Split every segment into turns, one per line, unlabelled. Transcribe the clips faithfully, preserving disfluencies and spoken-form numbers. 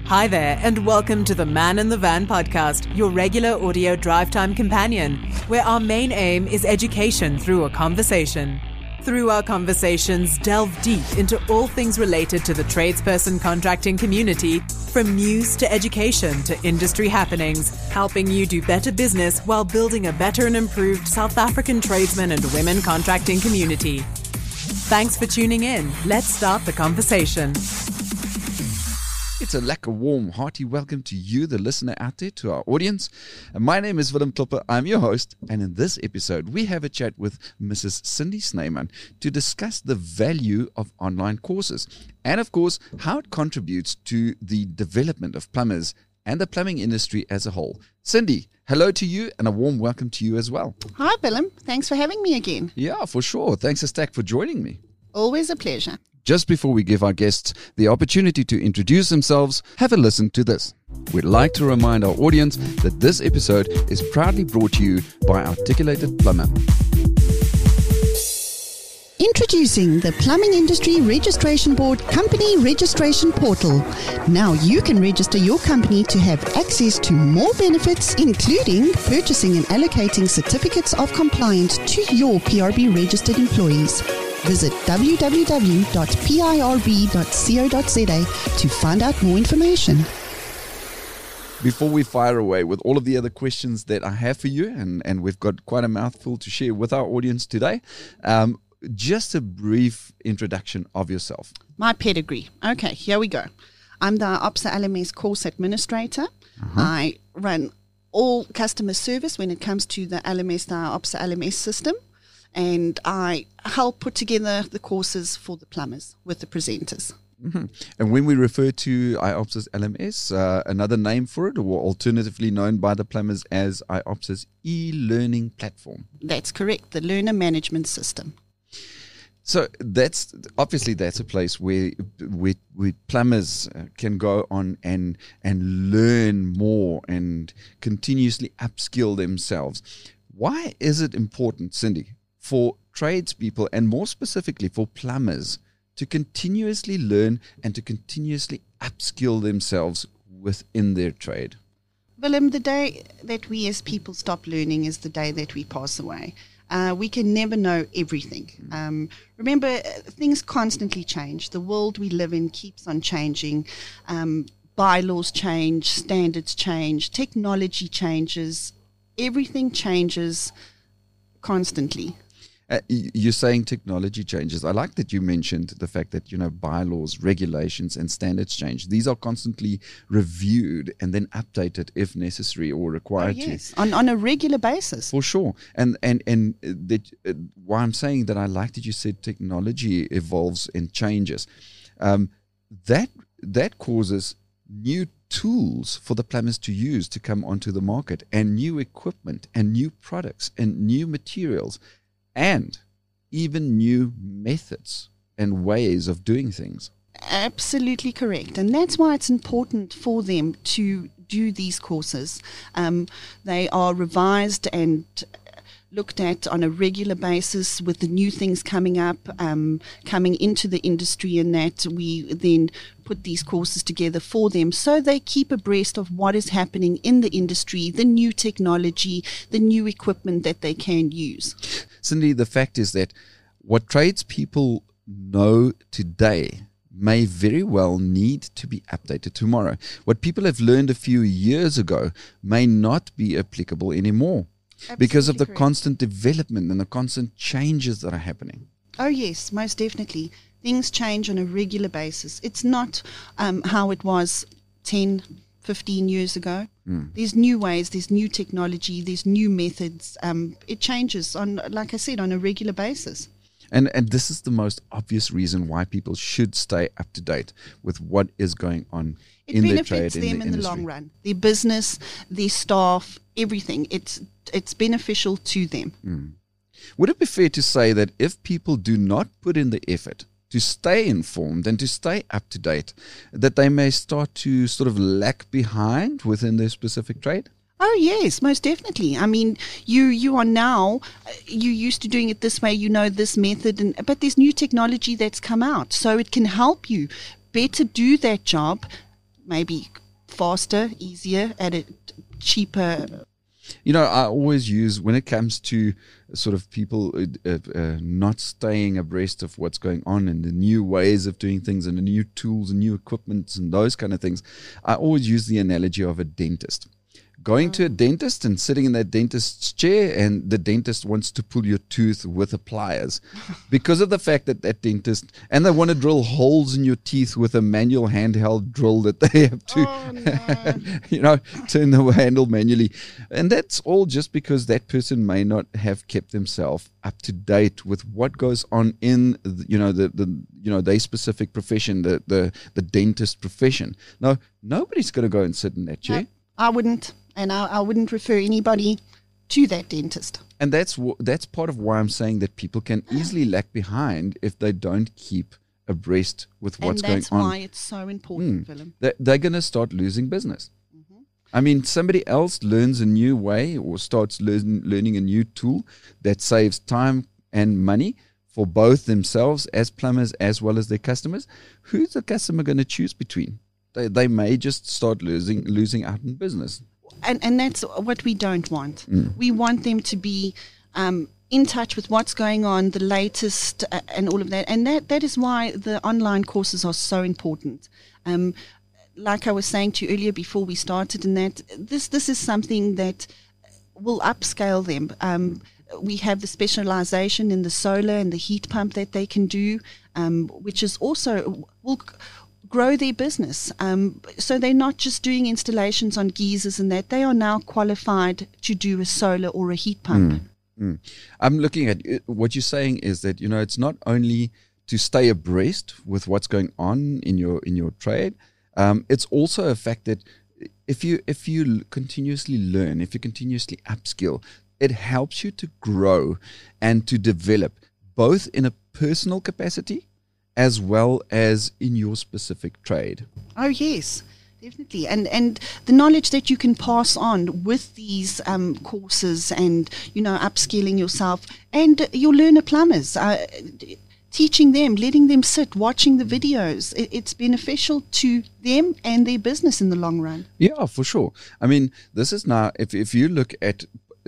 Hi there, and welcome to the Man in the Van podcast, your regular audio drive time companion, where our main aim is education through a conversation. Through our conversations, delve deep into all things related to the tradesperson contracting community, from news to education to industry happenings, helping you do better business while building a better and improved South African tradesmen and women contracting community. Thanks for tuning in. Let's start the conversation.
It's a lekker warm, hearty welcome to you, the listener out there, to our audience. And my name is Willem Klopper. I'm your host. And in this episode, we have a chat with Missus Cindy Snyman to discuss the value of online courses and, of course, how it contributes to the development of plumbers and the plumbing industry as a whole. Cindy, hello to you and a warm welcome to you as well.
Hi, Willem. Thanks for having me again.
Yeah, for sure. Thanks a stack for joining me.
Always a pleasure.
Just before we give our guests the opportunity to introduce themselves, have a listen to this. We'd like to remind our audience that this episode is proudly brought to you by Articulated Plumber.
Introducing the Plumbing Industry Registration Board Company Registration Portal. Now you can register your company to have access to more benefits, including purchasing and allocating certificates of compliance to your P R B registered employees. Visit w w w dot p i r b dot co dot z a to find out more information.
Before we fire away with all of the other questions that I have for you, and, and we've got quite a mouthful to share with our audience today, um, just a brief introduction of yourself.
My pedigree. Okay, here we go. I'm the OPSA L M S course administrator. Uh-huh. I run all customer service when it comes to the L M S, the OPSA L M S system. And I help put together the courses for the plumbers with the presenters.
Mm-hmm. And when we refer to I O P S A's L M S, uh, another name for it, or alternatively known by the plumbers as I O P S A's e-learning platform.
That's correct, the learner management system.
So that's obviously that's a place where where, where plumbers can go on and and learn more and continuously upskill themselves. Why is it important, Cindy, for tradespeople and more specifically for plumbers to continuously learn and to continuously upskill themselves within their trade?
Willem, the day that we as people stop learning is the day that we pass away. Uh, we can never know everything. Um, remember, things constantly change. The world we live in keeps on changing. Um, bylaws change, standards change, technology changes. Everything changes constantly.
Uh, you're saying technology changes. I like that you mentioned the fact that, you know, bylaws, regulations, and standards change. These are constantly reviewed and then updated if necessary or required
oh, yes.
to.
On on a regular basis.
For sure. And and and that uh, why I'm saying that I like that you said technology evolves and changes. Um, that that causes new tools for the plumbers to use to come onto the market, and new equipment and new products and new materials and even new methods and ways of doing things.
Absolutely correct. And that's why it's important for them to do these courses. Um, they are revised and looked at on a regular basis with the new things coming up, um, coming into the industry, and that we then put these courses together for them so they keep abreast of what is happening in the industry, the new technology, the new equipment that they can use.
Cindy, the fact is that what tradespeople know today may very well need to be updated tomorrow. What people have learned a few years ago may not be applicable anymore. Absolutely because of the
correct. Constant
development and the constant changes that are happening.
Oh, yes, most definitely. Things change on a regular basis. It's not um, how it was ten, fifteen years ago. Mm. There's new ways, there's new technology, there's new methods. Um, it changes, on, like I said, on a regular basis.
And and this is the most obvious reason why people should stay up to date with what is going on
it
in their trade.
It benefits them
in, the,
in the long run. Their business, their staff, everything. It's it's beneficial to them.
Mm. Would it be fair to say that if people do not put in the effort to stay informed and to stay up to date, that they may start to sort of lag behind within their specific trade?
Oh, yes, most definitely. I mean, you you are now, you used to doing it this way, you know this method, and but there's new technology that's come out. So it can help you better do that job, maybe faster, easier, at a cheaper.
You know, I always use, when it comes to sort of people uh, uh, not staying abreast of what's going on and the new ways of doing things and the new tools and new equipment and those kind of things, I always use the analogy of a dentist. Going to a dentist and sitting in that dentist's chair, and the dentist wants to pull your tooth with the pliers because of the fact that that dentist, and they want to drill holes in your teeth with a manual handheld drill that they have to,
Oh, no.
you know, turn the handle manually. And that's all just because that person may not have kept themselves up to date with what goes on in, the, you know, the, the, you know, their specific profession, the, the, the dentist profession. No, nobody's going to go and sit in that chair.
No, I wouldn't. And I, I wouldn't refer anybody to that dentist.
And that's wh- that's part of why I'm saying that people can easily lag behind if they don't keep abreast with what's
and that's
going on.
why it's so important,
Mm.
Willem.
They- They're going to start losing business.
Mm-hmm.
I mean, somebody else learns a new way or starts learn, learning a new tool that saves time and money for both themselves as plumbers as well as their customers. Who's the customer going to choose between? They, they may just start losing losing out in business.
And and that's what we don't want.
Mm.
We want them to be um, in touch with what's going on, the latest, uh, and all of that. And that, that is why the online courses are so important. Um, like I was saying to you earlier before we started, and that this this is something that will upscale them. Um, we have the specialization in the solar and the heat pump that they can do, um, which is also will grow their business. Um, so they're not just doing installations on geysers and that. They are now qualified to do a solar or a heat pump.
Mm, mm. I'm looking at it, what you're saying is that, you know, it's not only to stay abreast with what's going on in your in your trade. Um, it's also a fact that if you if you continuously learn, if you continuously upskill, it helps you to grow and to develop both in a personal capacity as well as in your specific trade.
Oh, yes, definitely. And and the knowledge that you can pass on with these um, courses and, you know, upskilling yourself and your learner plumbers, uh, teaching them, letting them sit, watching the videos, it, it's beneficial to them and their business in the long run.
Yeah, for sure. I mean, this is now, if, if you look at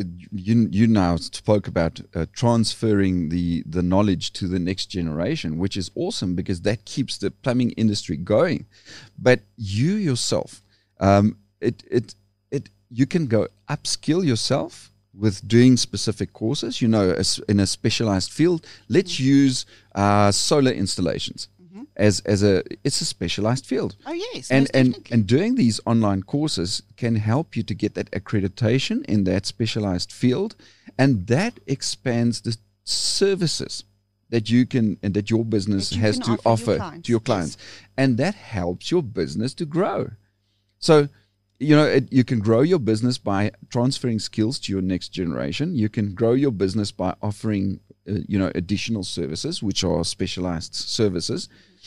You you now spoke about uh, transferring the, the knowledge to the next generation, which is awesome because that keeps the plumbing industry going. But you yourself, um, it it it you can go upskill yourself with doing specific courses. You know, as in a specialized field. Let's use uh, solar installations. As as a it's a specialized field.
Oh yes,
and
most
and
definitely.
and doing these online courses can help you to get that accreditation in that specialized field, and that expands the services that you can and that your business
That you
has
can
to
offer your
offer
clients,
to your
yes.
clients, and that helps your business to grow. So, you know, it, you can grow your business by transferring skills to your next generation. You can grow your business by offering, uh, you know, additional services, which are specialized services.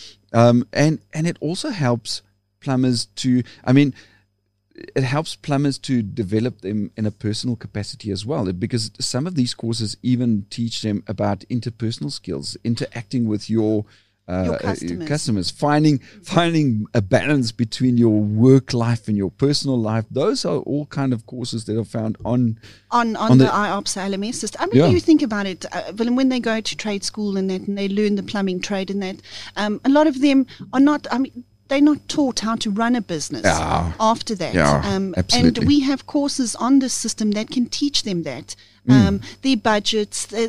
Um, and, and it also helps plumbers to, I mean, it helps plumbers to develop them in a personal capacity as well, because some of these courses even teach them about interpersonal skills, interacting with your Uh,
Your
uh,
customers.
customers, finding finding a balance between your work life and your personal life. Those are all kind of courses that are found on
on, on,
on
the,
the-
I O P S L M S system. I mean,
Yeah.
you think about it, uh, Willem, when they go to trade school and that, and they learn the plumbing trade and that, um, a lot of them are not, I mean, they're not taught how to run a business
Yeah.
after that.
Yeah,
um,
absolutely.
And we have courses on this system that can teach them that. Um, their budgets, their,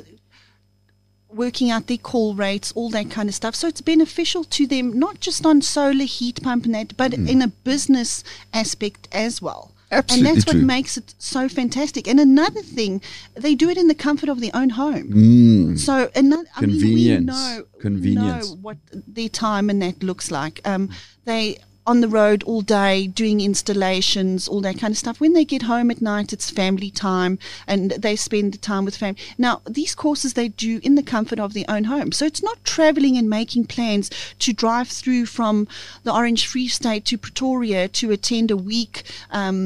working out their call rates, all that kind of stuff. So it's beneficial to them, not just on solar, heat pump and that, but in a business aspect as well.
Absolutely
And that's
true.
what makes it so fantastic. And another thing, they do it in the comfort of their own home.
Mm,
So another, I mean, we
Convenience.
know,
Convenience.
know what their time and that looks like. Um, they on the road all day doing installations, all that kind of stuff. When they get home at night, it's family time and they spend the time with family. Now, these courses they do in the comfort of their own home. So it's not traveling and making plans to drive through from the Orange Free State to Pretoria to attend a week um,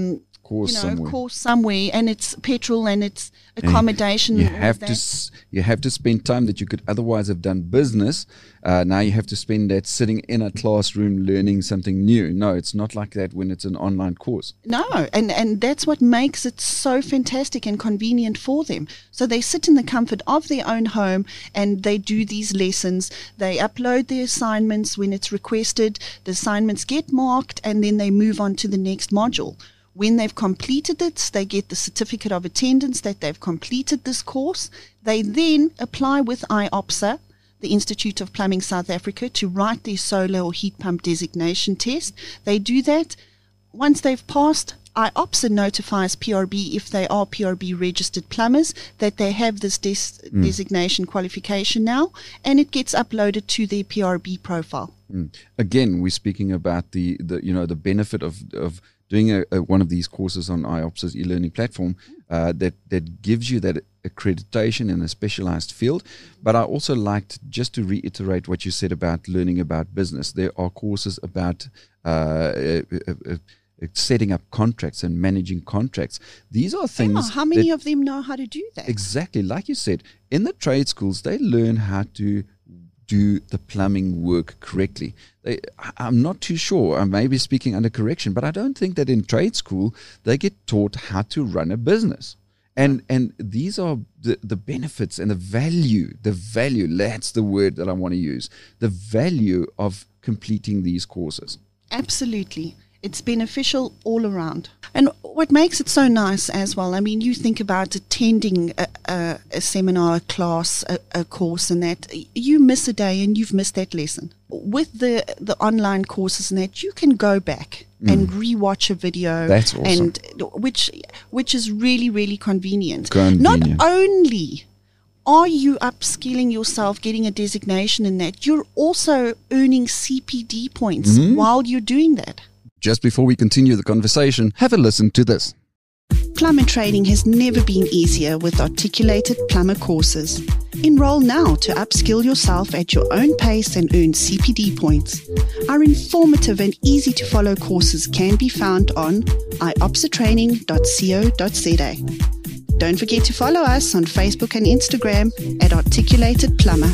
course
you know,
somewhere.
course somewhere, and it's petrol and it's accommodation.
You
and all
have
of
to
that.
s- you have to spend time that you could otherwise have done business. Uh, now you have to spend that sitting in a classroom learning something new. No, it's not like that when it's an online course.
No, and, and that's what makes it so fantastic and convenient for them. So they sit in the comfort of their own home and they do these lessons. They upload their assignments when it's requested. The assignments get marked and then they move on to the next module. When they've completed it, they get the certificate of attendance that they've completed this course. They then apply with I O P S A, the Institute of Plumbing South Africa, to write their solar or heat pump designation test. They do that. Once they've passed, I O P S A notifies P R B, if they are P R B registered plumbers, that they have this des- mm. designation qualification now, and it gets uploaded to their P R B profile.
Mm. Again, we're speaking about the, the you know the benefit of of doing a, a, one of these courses on I O P S A's e-learning platform uh, that that gives you that accreditation in a specialized field. But I also liked, just to reiterate what you said about learning about business, there are courses about uh, uh, uh, uh, setting up contracts and managing contracts. These are things.
Yeah, how many
that,
of them know how to do that?
Exactly. Like you said, in the trade schools, they learn how to do the plumbing work correctly. They, I'm not too sure. I may be speaking under correction, but I don't think that in trade school they get taught how to run a business. And and these are the, the benefits and the value, the value, that's the word that I want to use, the value of completing these courses.
Absolutely. It's beneficial all around. And what makes it so nice as well, I mean, you think about attending a, a, a seminar, a class, a, a course and that, you miss a day and you've missed that lesson. With the, the online courses and that, you can go back mm. and rewatch a video.
That's awesome.
And which, which is really, really convenient.
Convenient.
Not only are you upskilling yourself, getting a designation in that, you're also earning C P D points mm. while you're doing that.
Just before we continue the conversation, have a listen to this.
Plumber training has never been easier with articulated plumber courses. Enroll now to upskill yourself at your own pace and earn C P D points. Our informative and easy to follow courses can be found on i o p s a training dot co dot z a. Don't forget to follow us on Facebook and Instagram at Articulated Plumber.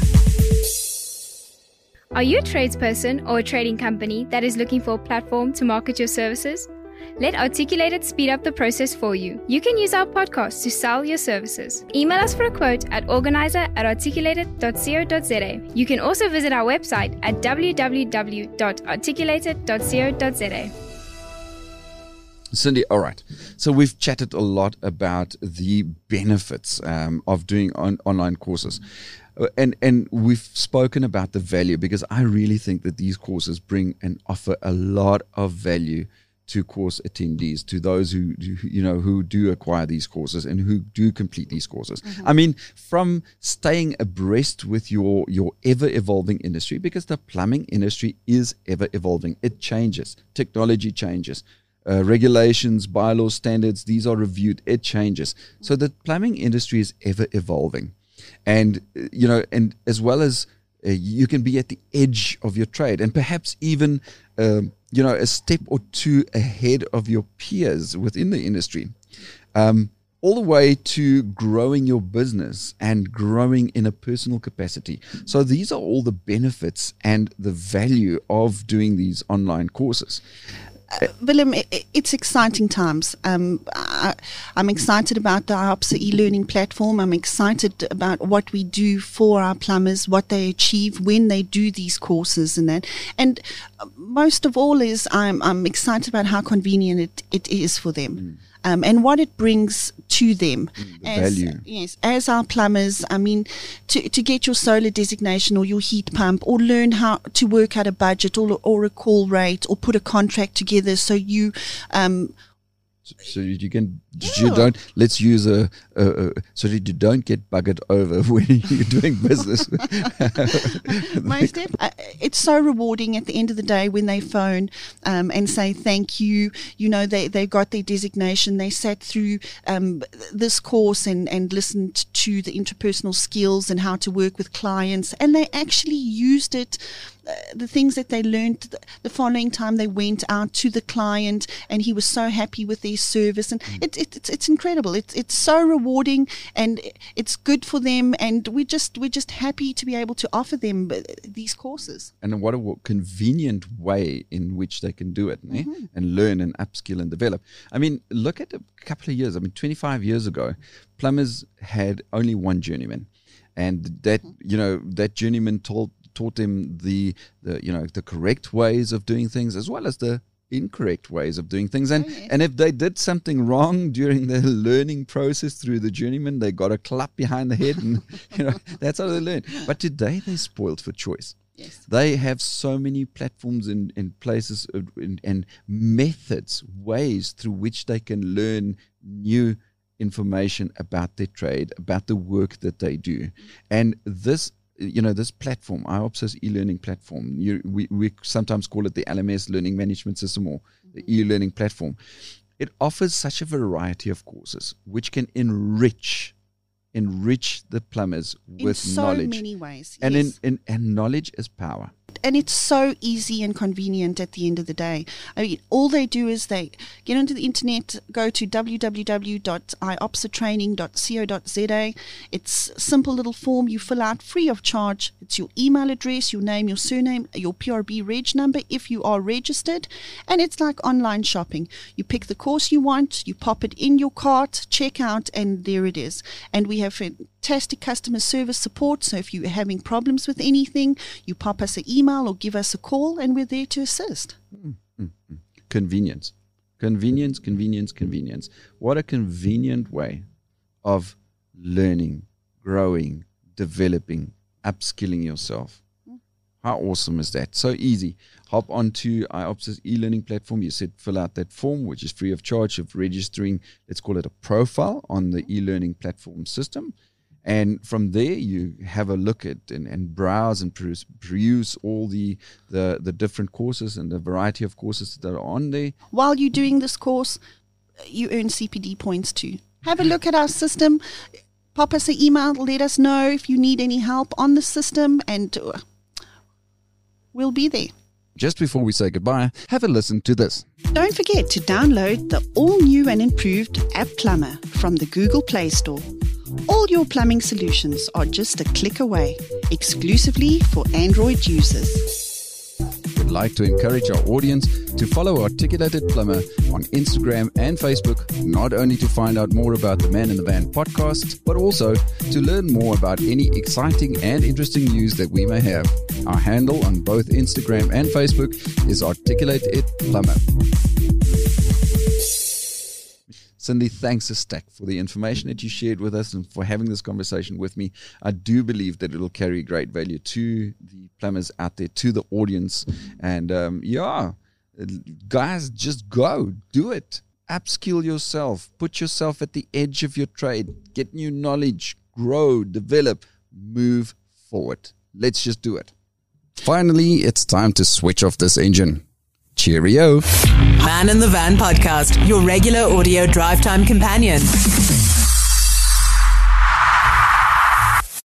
Are you a tradesperson or a trading company that is looking for a platform to market your services? Let Articulated speed up the process for you. You can use our podcast to sell your services. Email us for a quote at organizer at articulated dot co dot z a. You can also visit our website at w w w dot articulated dot co dot z a.
Cindy, all right. So we've chatted a lot about the benefits um, of doing on, online courses. And and we've spoken about the value, because I really think that these courses bring and offer a lot of value to course attendees, to those who, who you know who do acquire these courses and who do complete these courses. Mm-hmm. I mean, from staying abreast with your your ever evolving industry, because the plumbing industry is ever evolving. It changes. Technology changes. Uh, regulations, bylaws, standards, these are reviewed. It changes. So the plumbing industry is ever evolving. And, you know, and as well as uh, you can be at the edge of your trade and perhaps even, um, you know, a step or two ahead of your peers within the industry, um, all the way to growing your business and growing in a personal capacity. So these are all the benefits and the value of doing these online courses.
Uh, Willem, it, it's exciting times. Um, I, I'm excited about the I O P S A e-learning platform. I'm excited about what we do for our plumbers, what they achieve when they do these courses and that. And most of all is I'm, I'm excited about how convenient it, it is for them. Mm. Um, and what it brings to them.
Mm, the
as,
value.
Yes, as our plumbers, I mean, to, to get your solar designation or your heat pump, or learn how to work out a budget or, or a call rate, or put a contract together so you... Um,
so, so you can,
yeah.
you don't, let's use a, a, a, so that you don't get buggered over when you're doing business.
Most def- uh, it's so rewarding at the end of the day when they phone um, and say thank you. You know, they, they got their designation. They sat through um, this course and, and listened to the interpersonal skills and how to work with clients. And they actually used it uh, the things that they learned the, the following time they went out to the client, and he was so happy with their service. And mm. it, it, it's it's incredible. It's it's so rewarding, and it's good for them. And we just we're just happy to be able to offer them these courses.
And what a convenient way in which they can do it, mm-hmm. eh? And learn and upskill and develop. I mean, look at a couple of years. I mean, twenty-five years ago, plumbers had only one journeyman. And that, you know, that journeyman told, taught them the, the, you know, the correct ways of doing things as well as the incorrect ways of doing things. And
oh, yes.
and if they did something wrong during the learning process through the journeyman, they got a clap behind the head, and you know that's how they learn. But today they're spoiled for choice.
Yes.
They have so many platforms and, and places and, and methods, ways through which they can learn new information about their trade, about the work that they do. And this, you know, this platform, iOPSA's e-learning platform, you, we, we sometimes call it the L M S Learning Management System, or the e-learning platform. It offers such a variety of courses which can enrich enrich the plumbers with
in so
knowledge.
many ways.
And
yes.
in, in and knowledge is power.
And it's so easy and convenient at the end of the day. I mean, all they do is they get onto the internet, go to w w w dot i opsa training dot co dot z a. It's a simple little form you fill out free of charge. It's your email address, your name, your surname, your P R B reg number if you are registered. And it's like online shopping. You pick the course you want, you pop it in your cart, check out, and there it is. And we have fantastic customer service support. So if you're having problems with anything, you pop us an email or give us a call, and we're there to assist.
Mm-hmm. Convenience. Convenience, convenience, convenience. What a convenient way of learning, growing, developing, upskilling yourself. How awesome is that? So easy. Hop onto iOPSA's e-learning platform. You said fill out that form, which is free of charge, of registering, let's call it a profile on the e-learning platform system. And from there, you have a look at and, and browse and peruse, peruse all the, the, the different courses and the variety of courses that are on there.
While you're doing this course, you earn C P D points too. Have a look at our system. Pop us an email. Let us know if you need any help on the system, and uh, we'll be there.
Just before we say goodbye, have a listen to this.
Don't forget to download the all-new and improved App Plumber from the Google Play Store. All your plumbing solutions are just a click away, exclusively for Android users.
We'd like to encourage our audience to follow Articulated Plumber on Instagram and Facebook, not only to find out more about the Man in the Van podcast, but also to learn more about any exciting and interesting news that we may have. Our handle on both Instagram and Facebook is Articulated Plumber. Cindy, thanks a stack for the information that you shared with us and for having this conversation with me. I do believe that it'll carry great value to the plumbers out there, to the audience. And um, yeah, guys, just go, do it. Upskill yourself, put yourself at the edge of your trade, get new knowledge, grow, develop, move forward. Let's just do it. Finally, it's time to switch off this engine. Cheerio.
Man in the Van podcast, your regular audio drive time companion.